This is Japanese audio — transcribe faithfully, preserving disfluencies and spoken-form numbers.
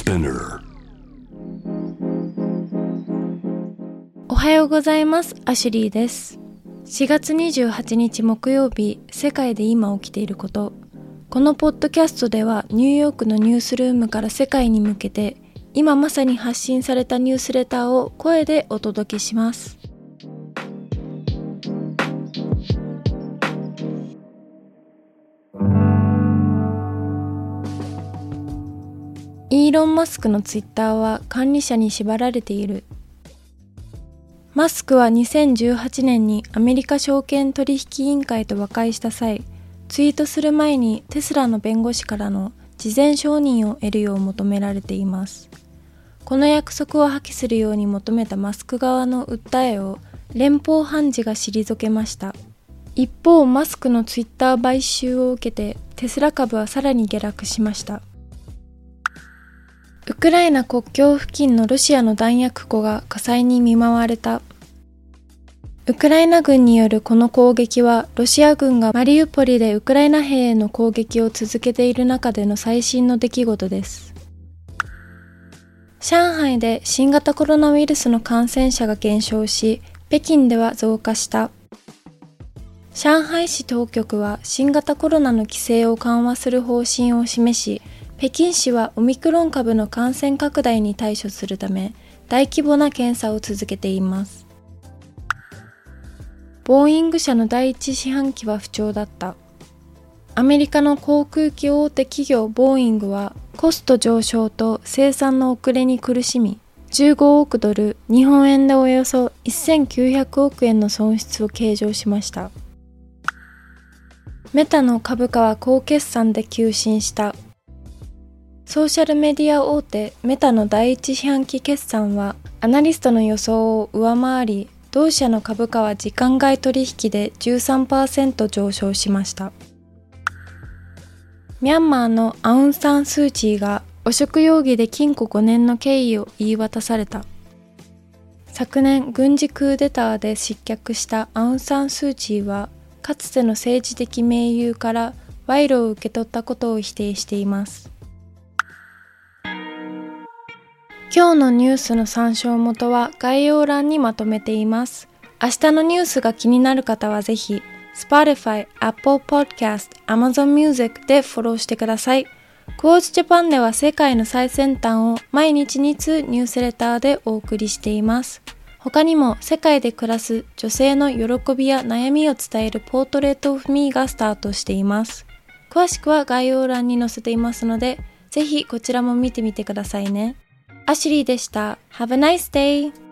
Spinner。 おはようございます。アシュリーです。しがつにじゅうはちにち木曜日、世界で今起きていること。このポッドキャストではニューヨークのニュースルームから世界に向けて今まさに発信されたニュースレターを声でお届けします。イーロン・マスクのツイッターは管理者に縛られている。マスクはにせんじゅうはちねんにアメリカ証券取引委員会と和解した際、ツイートする前にテスラの弁護士からの事前承認を得るよう求められています。この約束を破棄するように求めたマスク側の訴えを連邦判事が退けました。一方、マスクのツイッター買収を受けてテスラ株はさらに下落しました。ウクライナ国境付近のロシアの弾薬庫が火災に見舞われた。ウクライナ軍によるこの攻撃は、ロシア軍がマリウポリでウクライナ兵への攻撃を続けている中での最新の出来事です。上海で新型コロナウイルスの感染者が減少し、北京では増加した。上海市当局は新型コロナの規制を緩和する方針を示し、北京市はオミクロン株の感染拡大に対処するため大規模な検査を続けています。ボーイング社の第一四半期は不調だった。アメリカの航空機大手企業ボーイングはコスト上昇と生産の遅れに苦しみ、じゅうごおくドル、日本円でおよそせんきゅうひゃくおくえんの損失を計上しました。メタの株価は高決算で急伸した。ソーシャルメディア大手メタの第一四半期決算はアナリストの予想を上回り、同社の株価は時間外取引で じゅうさんパーセント 上昇しました。ミャンマーのアウン・サン・スー・チーが汚職容疑で禁錮ごねんの刑期を言い渡された。昨年軍事クーデターで失脚したアウン・サン・スー・チーはかつての政治的盟友から賄賂を受け取ったことを否定しています。今日のニュースの参照元は概要欄にまとめています。明日のニュースが気になる方はぜひ Spotify、Apple Podcast、Amazon Music でフォローしてください。クォーツジャパンでは世界の最先端を毎日に通ニュースレターでお送りしています。他にも世界で暮らす女性の喜びや悩みを伝えるポートレートオフミーがスタートしています。詳しくは概要欄に載せていますので、ぜひこちらも見てみてくださいね。アシュリーでした。Have a nice day!